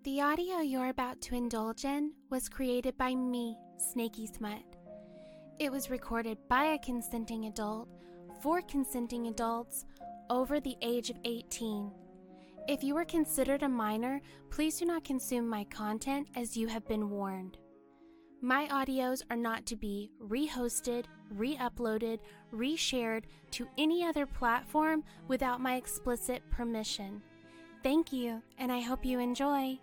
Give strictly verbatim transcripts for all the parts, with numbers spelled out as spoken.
The audio you're about to indulge in was created by me, Snaky Smut. It was recorded by a consenting adult for consenting adults over the age of eighteen. If you are considered a minor, please do not consume my content as you have been warned. My audios are not to be re-hosted, re-uploaded, re-shared to any other platform without my explicit permission. Thank you, and I hope you enjoy.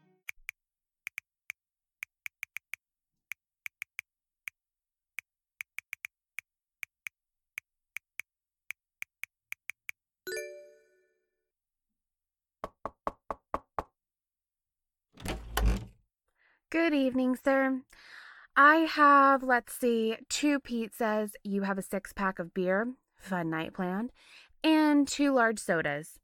Good evening, sir. I have, let's see, two pizzas. You have a six-pack of beer, fun night planned, and two large sodas.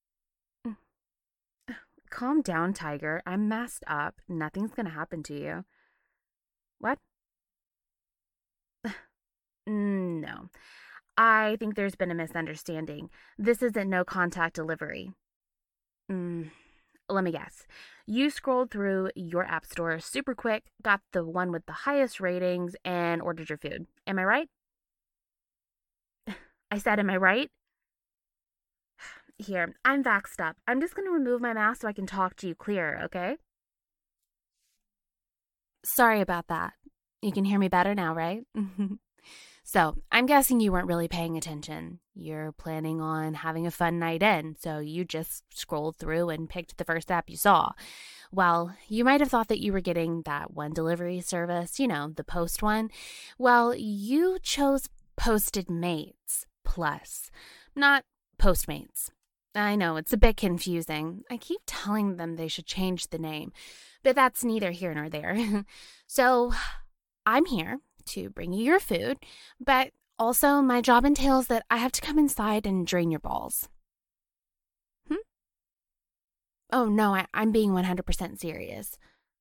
Calm down, Tiger. I'm masked up. Nothing's gonna happen to you. What? No. I think there's been a misunderstanding. This isn't no contact delivery. Mm, let me guess. You scrolled through your app store super quick, got the one with the highest ratings, and ordered your food. Am I right? I said, am I right? Here, I'm vaxxed up. I'm just going to remove my mask so I can talk to you clearer, okay? Sorry about that. You can hear me better now, right? So, I'm guessing you weren't really paying attention. You're planning on having a fun night in, so you just scrolled through and picked the first app you saw. Well, you might have thought that you were getting that one delivery service, you know, the Post one. Well, you chose Posted Mates Plus, not Postmates. I know, it's a bit confusing. I keep telling them they should change the name, but that's neither here nor there. So, I'm here to bring you your food, but also my job entails that I have to come inside and drain your balls. Hmm? Oh, no, I, I'm being one hundred percent serious.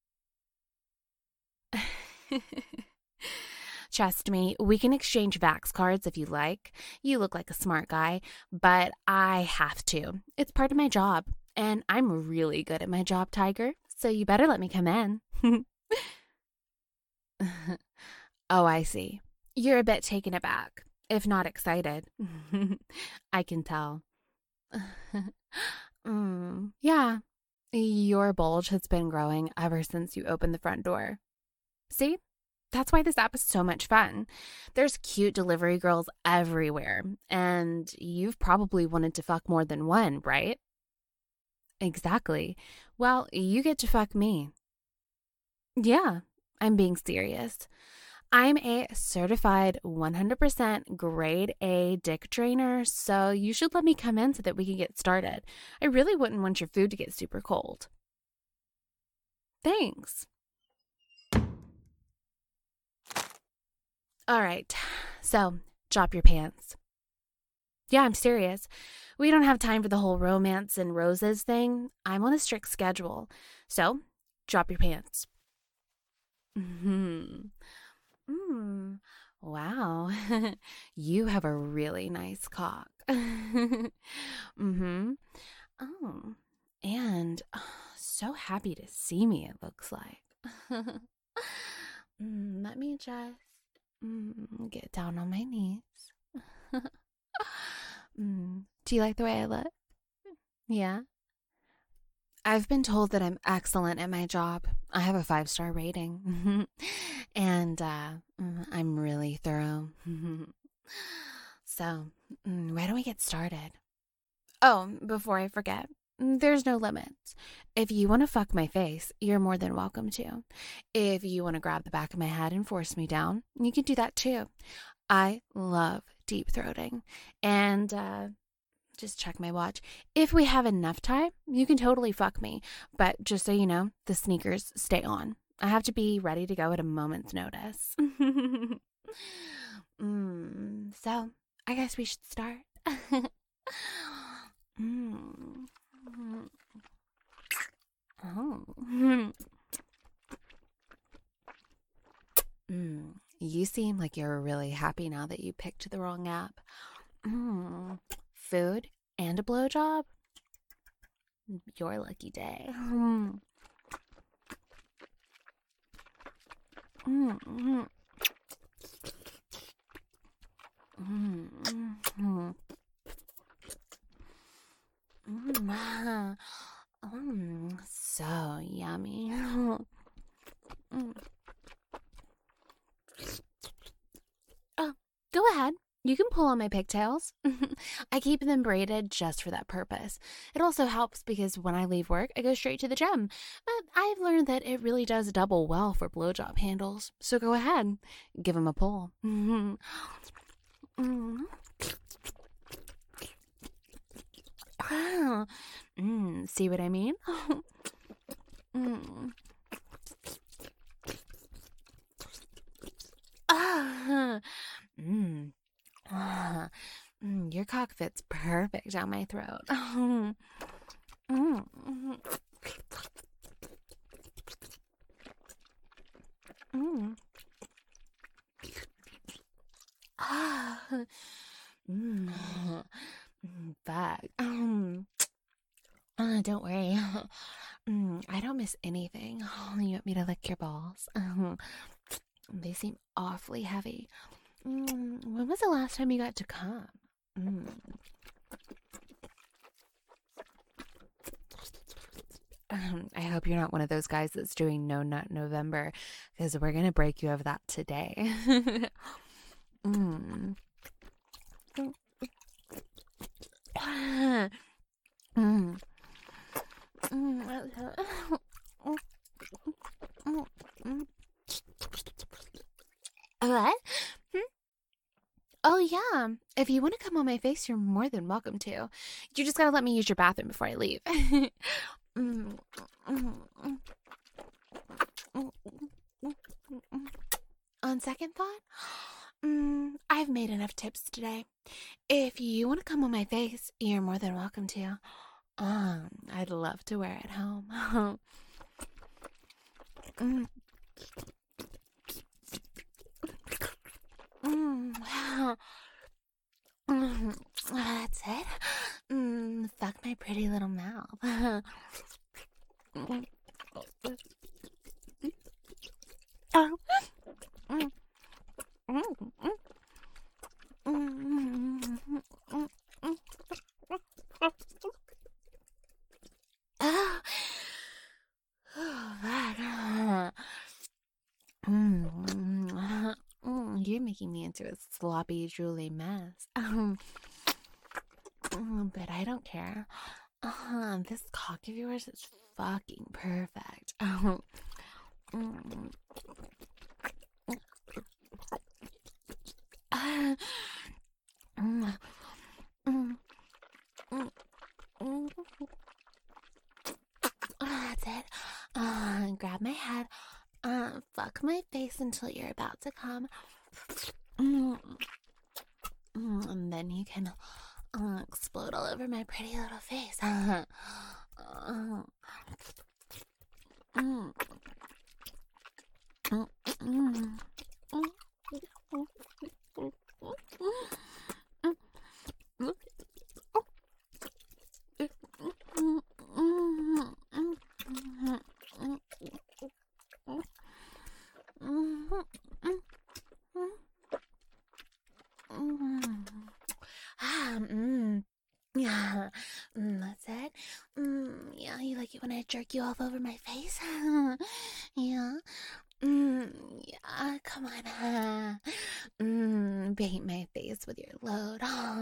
Trust me, we can exchange Vax cards if you like. You look like a smart guy, but I have to. It's part of my job, and I'm really good at my job, Tiger, so you better let me come in. Oh, I see. You're a bit taken aback, if not excited. I can tell. mm, yeah, your bulge has been growing ever since you opened the front door. See? That's why this app is so much fun. There's cute delivery girls everywhere, and you've probably wanted to fuck more than one, right? Exactly. Well, you get to fuck me. Yeah, I'm being serious. I'm a certified one hundred percent grade A dick drainer, so you should let me come in so that we can get started. I really wouldn't want your food to get super cold. Thanks. All right, so drop your pants. Yeah, I'm serious. We don't have time for the whole romance and roses thing. I'm on a strict schedule, so drop your pants. Hmm. Hmm. Wow. You have a really nice cock. mm-hmm. Oh, and oh, so happy to see me, it looks like. mm, let me just mm, get down on my knees. mm, do you like the way I look? Yeah. I've been told that I'm excellent at my job. I have a five-star rating. and uh, I'm really thorough. so, why don't we get started? Oh, before I forget, there's no limits. If you want to fuck my face, you're more than welcome to. If you want to grab the back of my head and force me down, you can do that too. I love deep throating. And, uh, just check my watch. If we have enough time, you can totally fuck me. But just so you know, the sneakers stay on. I have to be ready to go at a moment's notice. mm, so, I guess we should start. mm. Oh. mm. You seem like you're really happy now that you picked the wrong app. Mm. Food and a blowjob? Your lucky day. Mm, mm, mm, mm, mm. Mm, so yummy. Mm. Oh, go ahead. You can pull on my pigtails. I keep them braided just for that purpose. It also helps because when I leave work, I go straight to the gym. But I've learned that it really does double well for blowjob handles. So go ahead, give them a pull. Mm. Ah. Mm, see what I mean? mm. Ah. Mm. Ah. Mm, your cock fits perfect down my throat. mm. Mm. Mm. Ah. Mm. Mm, Fuck. Um. Uh, don't worry. Mm, I don't miss anything. You want me to lick your balls? Um, they seem awfully heavy. Mm, when was the last time you got to come? Mm. Um, I hope you're not one of those guys that's doing No Nut November, because we're gonna break you of that today. mm. mm. What? Hmm? Oh, yeah. If you want to come on my face, you're more than welcome to. You just gotta let me use your bathroom before I leave. On second thought, mm, I've made enough tips today. If you want to come on my face, you're more than welcome to. Um, I'd love to wear it home. mm. Mm. Mm. That's it. Mm, fuck my pretty little mouth. mm. Mm. Mm. Oh, that. Mm. Mm, you're making me into a sloppy, drooly mess. Um, mm, but I don't care. Uh, this cock of yours is fucking perfect. Um, mm. Uh, mm, mm, mm, mm. That's it. Uh, grab my head. Uh, fuck my face until you're about to come. Mm, mm, and then you can uh, explode all over my pretty little face. uh, mm, mm, mm, mm, Ah, mm. Yeah, mm, that's it. Mm, yeah, you like it when I jerk you off over my face? yeah. Mm, yeah, come on. mm, paint my face with your load.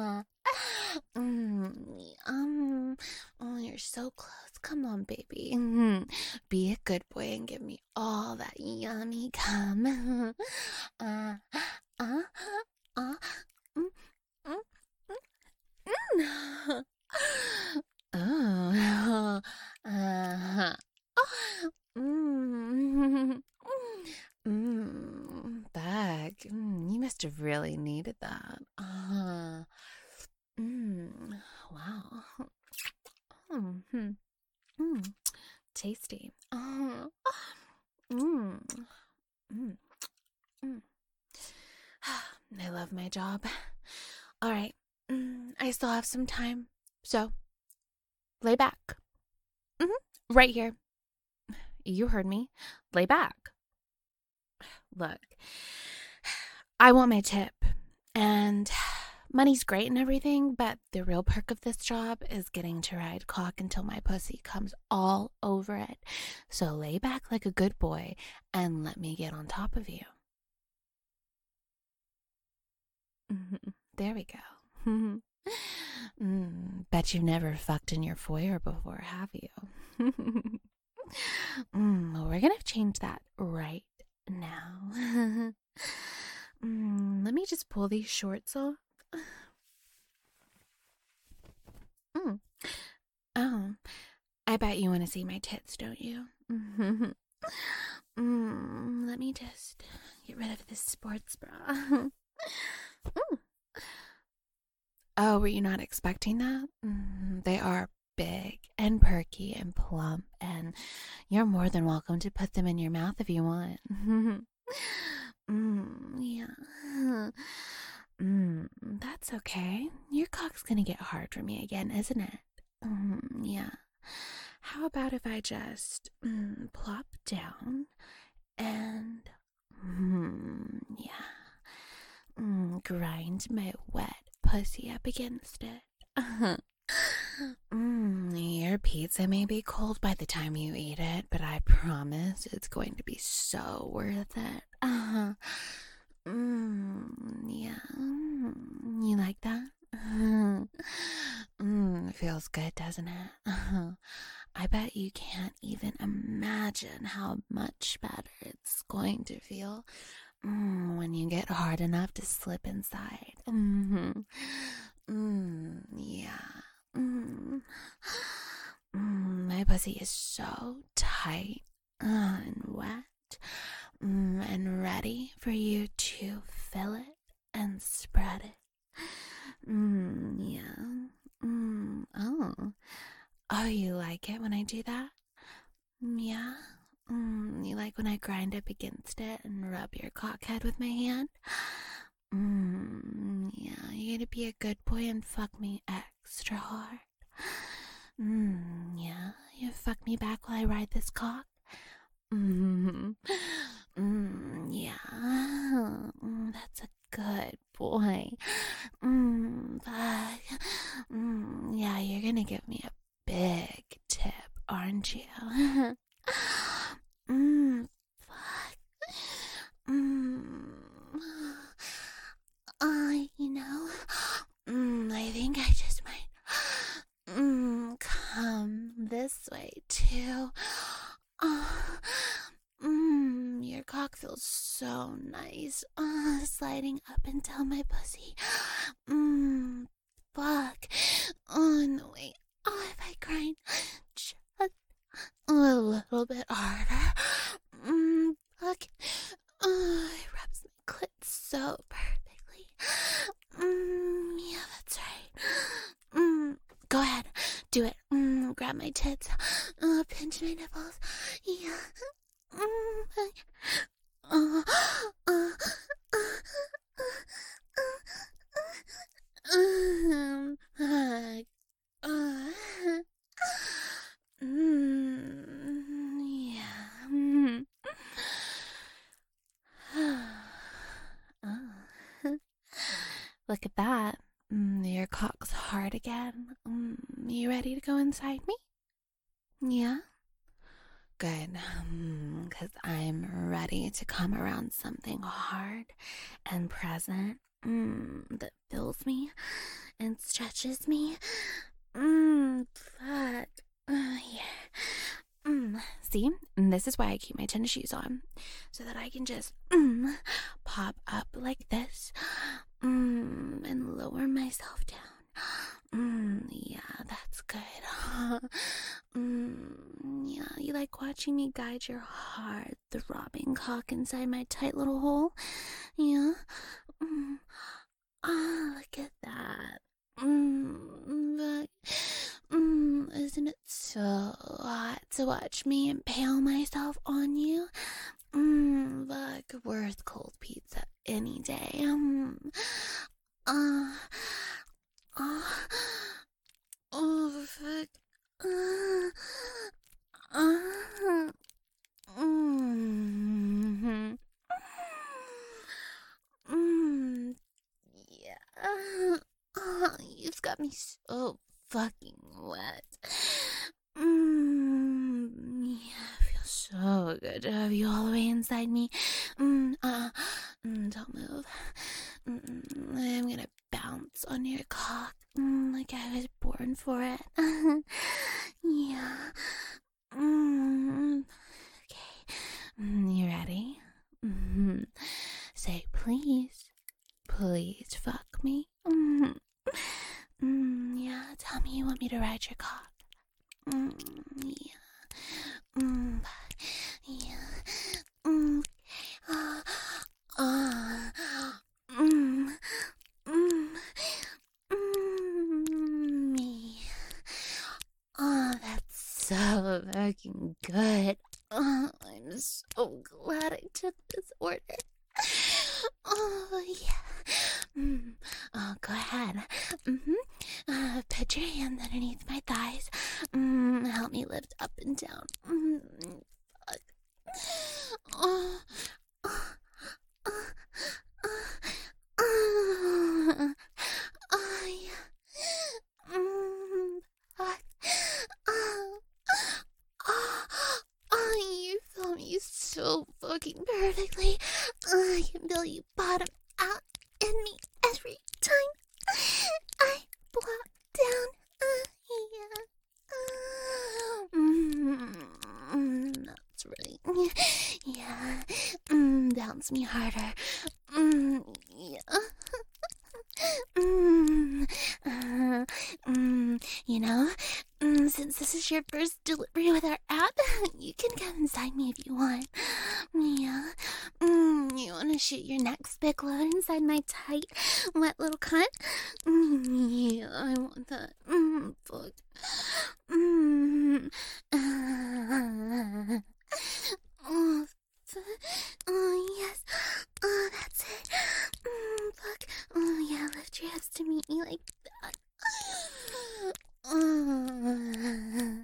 mm, um, oh, you're so close. Come on, baby. Be a good boy and give me all that yummy cum. uh, uh, uh, mm, mm. oh, uh, mm, mm, bag. Mm, you must have really needed that. Uh, mm, wow. Mm, mm, mm, tasty. Uh, mm, mm, mm. I love my job. All right. Mm, I still have some time, so lay back. Mm-hmm. Right here. You heard me. Lay back. Look, I want my tip. And money's great and everything, but the real perk of this job is getting to ride cock until my pussy comes all over it. So lay back like a good boy and let me get on top of you. There we go. mm, bet you've never fucked in your foyer before, have you? mm, well, we're gonna change that right now. mm, let me just pull these shorts off. mm. Oh, I bet you want to see my tits, don't you? mm, let me just get rid of this sports bra. mm. Oh, were you not expecting that? Mm, they are big and perky and plump, and you're more than welcome to put them in your mouth if you want. mm, yeah. Mm, that's okay. Your cock's gonna get hard for me again, isn't it? Mm, yeah. How about if I just mm, plop down and mm, yeah, mm, grind my wet pussy up against it. mm, your pizza may be cold by the time you eat it, but I promise it's going to be so worth it. Uh-huh. Mm, yeah. You like that? mm, feels good, doesn't it? Uh-huh. I bet you can't even imagine how much better it's going to feel mm, when you get hard enough to slip inside. Mm-hmm. Mm, yeah. Mm. Mm, my pussy is so tight uh, and wet mm, and ready for you to fill it and spread it. Mm, yeah. Mm, oh. Oh, you like it when I do that? Yeah. Mm, you like when I grind up against it and rub your cockhead with my hand? Mm, yeah, you're gonna be a good boy and fuck me extra hard. Mm, yeah, you fuck me back while I ride this cock? Mm, mm, yeah, mm, that's a good boy. Mm, fuck. Mm, yeah, you're gonna give me a big tip, aren't you? mm, fuck. Mm. Uh, you know, mm, I think I just might mm, come this way too. Uh, mm, your cock feels so nice, uh, sliding up and down my pussy. Mm, fuck. Oh, no, wait. Oh, if I grind just a little bit harder. Mm, fuck. Oh, it rubs my clit so perfectly. Mm, yeah, that's right. Mm, go ahead. Do it. Mm, grab my tits. Uh, pinch my nipples. Yeah. Mm, fuck. Uh, uh, uh, uh, um, uh, uh, mm, yeah. Mm. oh. Look at that. Mm, your cock's hard again. Mm, you ready to go inside me? Yeah? Good. Because mm, I'm ready to come around something hard and present mm, that fills me and stretches me. Mmm, fuck. Uh, yeah. Mm, see, this is why I keep my tennis shoes on, so that I can just mm, pop up like this mm, and lower myself down. Mm, yeah, that's good. mm, yeah, you like watching me guide your hard, throbbing cock inside my tight little hole? Yeah. Mm. Ah, look at that. Mm, but, mm, isn't it so hot to watch me impale myself on you? Mmm, like worth cold pizza any day. Um, uh, uh, oh, fuck. Uh, uh, mm-hmm. got me so fucking wet. Mm, yeah, it feels so good to have you all the way inside me. Mm, uh, mm, don't move. Mm, I'm gonna bounce on your cock mm, like I was born for it. Yeah. Mm, okay. Mm, you ready? Mm-hmm. Say please. Please fuck me. Mm, mm, yeah, tell me you want me to ride your cock. Mm, yeah. Mm, yeah. Mm, uh, uh, mm, mm, mm, me. Oh, that's so fucking good. Oh, I'm so glad I took this order. Oh, yeah. Mm. Oh, go ahead. Mm-hmm. Uh, put your hands underneath my thighs. Mm, help me lift up and down. Mm, fuck. Oh, oh, oh, oh, oh, yeah. Mm, fuck. Oh, oh, oh, you feel me so fucking perfectly. I can feel you bottom out in me every time I plop down. Uh, yeah. Uh, mm, that's right. Yeah. Mm, bounce me harder. Mm, yeah. Mm, uh, mm, you know, mm, since this is your first delivery with our app, you can come inside me if you want. Yeah. Mm, you want to shoot your next big load inside my tight, wet little cunt? Mm, yeah, I want that. Mm, fuck. Mm, uh, oh, oh, yes. Oh, that's it. Mm, fuck. Oh, yeah, lift your hips to meet me like that. Oh,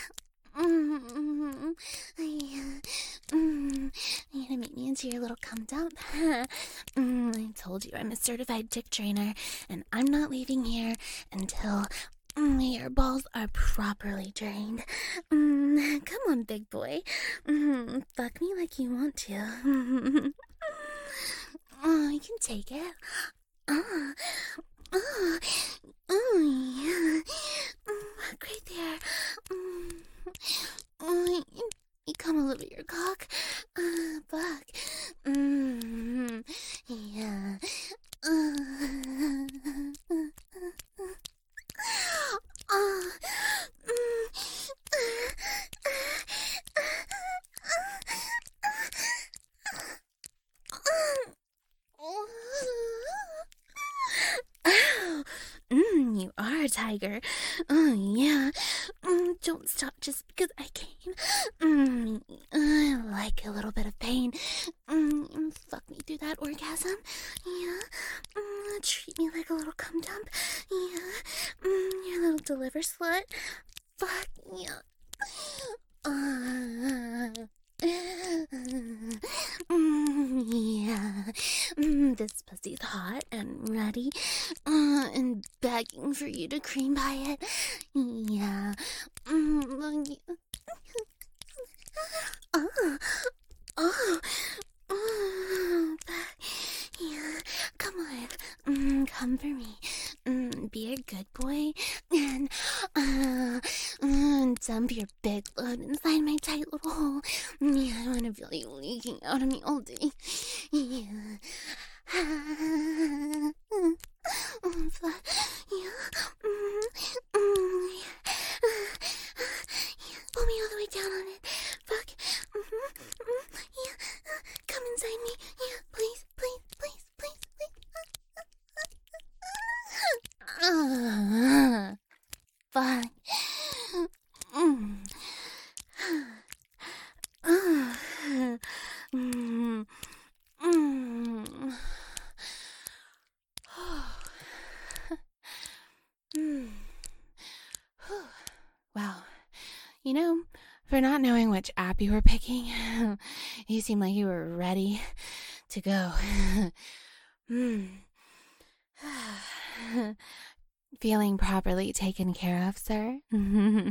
mm, yeah. Mm, you're gonna make me into your little cum dump. mm, I told you I'm a certified dick trainer, and I'm not leaving here until mm, your balls are properly drained. Mm, come on, big boy. Mm, fuck me like you want to. Oh, you can take it. Oh, oh, oh yeah. Mm, right there. Mm, oh, you, you come all over your cock. Uh, fuck. Mm, yeah. Uh, oh, mm, Mm, you are a tiger. Oh, yeah. Mm, don't stop just because I came. Mm, I like a little bit of pain. Mm, fuck me through that orgasm. Yeah. Mm, treat me like a little cum dump. Yeah. Mm, your little deliver slut. Fuck yeah. Uh, mm, yeah. Mm, this pussy's hot and ready uh, and begging for you to cream pie it. Yeah. Mm, oh, oh, oh, yeah. Come on. Mm, come for me. Mm, be a good boy and uh, mm, dump your big load inside my tight little hole. Yeah, I want to feel you leaking out of me all day. Yeah. Mm, fuck. Yeah. Mm, mm, yeah. Pull me all the way down on it. Fuck. Mm-hmm. Mm, yeah. Come inside me. Yeah, please, please, please, please, please. Uh, fuck. Mm. Uh, mm. Mm. Mm. Wow. You know, for not knowing which app you were picking, you seemed like you were ready to go. mm. Feeling properly taken care of, sir? Mm-hmm.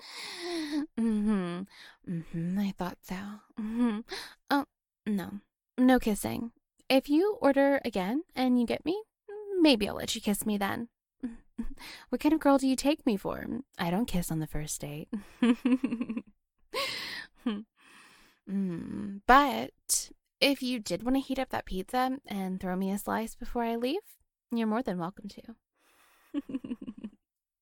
Mm-hmm. I thought so. Mm-hmm. Oh, no. No kissing. If you order again and you get me, maybe I'll let you kiss me then. What kind of girl do you take me for? I don't kiss on the first date. mm, but if you did want to heat up that pizza and throw me a slice before I leave, you're more than welcome to.